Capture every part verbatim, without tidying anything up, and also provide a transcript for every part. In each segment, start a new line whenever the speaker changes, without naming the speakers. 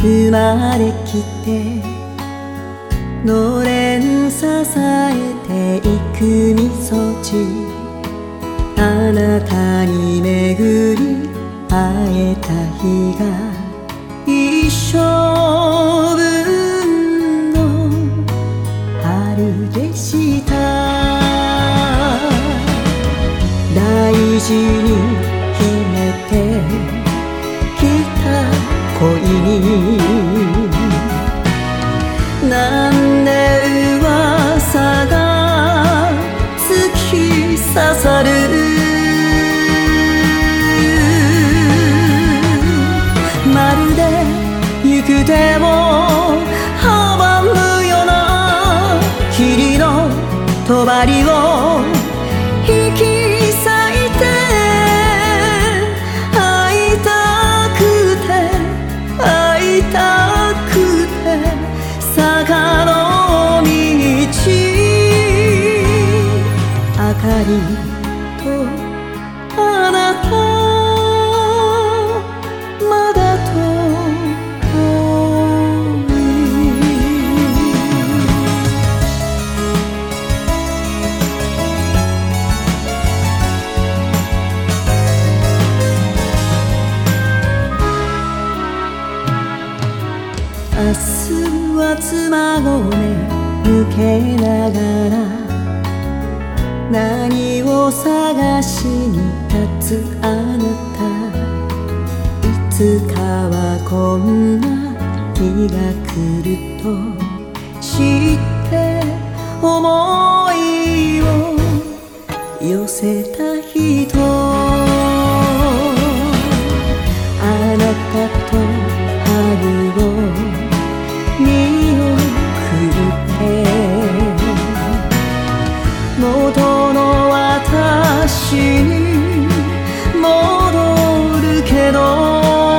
生まれきてのれん支えていくみそじ、あなたに巡り会えた日が一生分の春でした。大事に秘めてきた恋になんで噂が突き刺さる。まるで行く手を阻むような霧の帳を引き裂いて、会いたくて会いたくて坂の道、明かりとあなたまだ遠い。明日は妻籠抜けながら何を探しに立つあなた、いつかはこんな日が来ると知って思いを寄せた人、あなたと春を見送って元の私に戻るけど、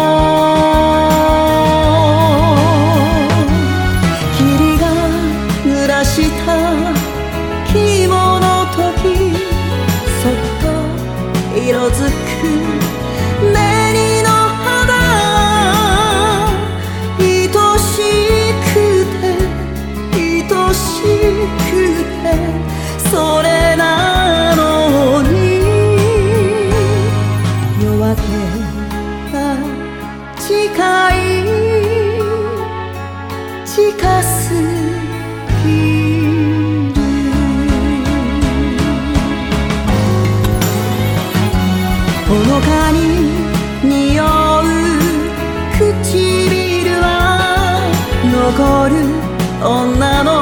霧が濡らした着物時、そっと色づく紅の肌、愛しくて愛しくてそれなのに、夜明けが近い近すぎる。ほのかに匂う唇は残る女の